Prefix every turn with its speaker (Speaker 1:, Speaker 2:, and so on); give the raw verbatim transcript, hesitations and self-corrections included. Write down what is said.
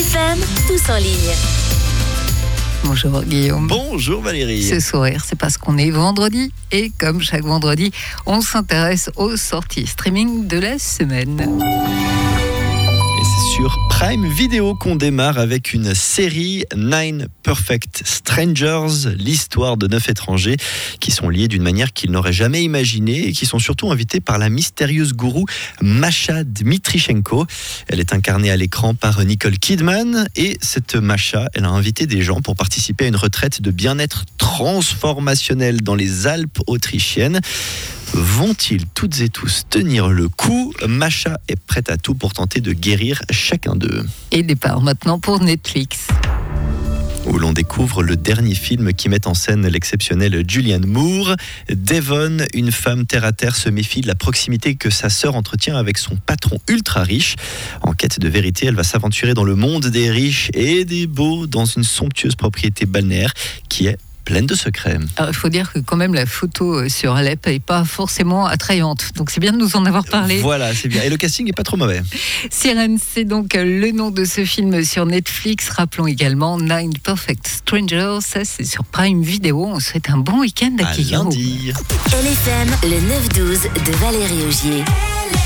Speaker 1: F M, tous en ligne.
Speaker 2: Bonjour Guillaume.
Speaker 3: Bonjour Valérie.
Speaker 2: Ce sourire, c'est parce qu'on est vendredi. Et comme chaque vendredi, on s'intéresse aux sorties streaming de la semaine.
Speaker 3: Et c'est sur Prime Video qu'on démarre avec une série Nine Perfect Strangers, l'histoire de neuf étrangers qui sont liés d'une manière qu'ils n'auraient jamais imaginée et qui sont surtout invités par la mystérieuse gourou Masha Dmitrichenko. Elle est incarnée à l'écran par Nicole Kidman et cette Masha, elle a invité des gens pour participer à une retraite de bien-être transformationnel dans les Alpes autrichiennes. Vont-ils toutes et tous tenir le coup ? Masha est prête à tout pour tenter de guérir chacun d'eux.
Speaker 2: Et départ maintenant pour Netflix.
Speaker 3: Où l'on découvre le dernier film qui met en scène l'exceptionnelle Julianne Moore. Devon, une femme terre-à-terre, se méfie de la proximité que sa sœur entretient avec son patron ultra riche. En quête de vérité, elle va s'aventurer dans le monde des riches et des beaux dans une somptueuse propriété balnéaire qui est pleine de secrets.
Speaker 2: Alors, il faut dire que quand même la photo sur Alep n'est pas forcément attrayante. Donc c'est bien de nous en avoir parlé.
Speaker 3: Voilà, c'est bien. Et le casting n'est pas trop mauvais.
Speaker 2: Sirène, c'est donc le nom de ce film sur Netflix. Rappelons également Nine Perfect Strangers. Ça, c'est sur Prime Video. On souhaite un bon week-end à
Speaker 3: À
Speaker 2: Guillaume.
Speaker 3: lundi.
Speaker 1: L F M, le neuf douze de Valérie Augier.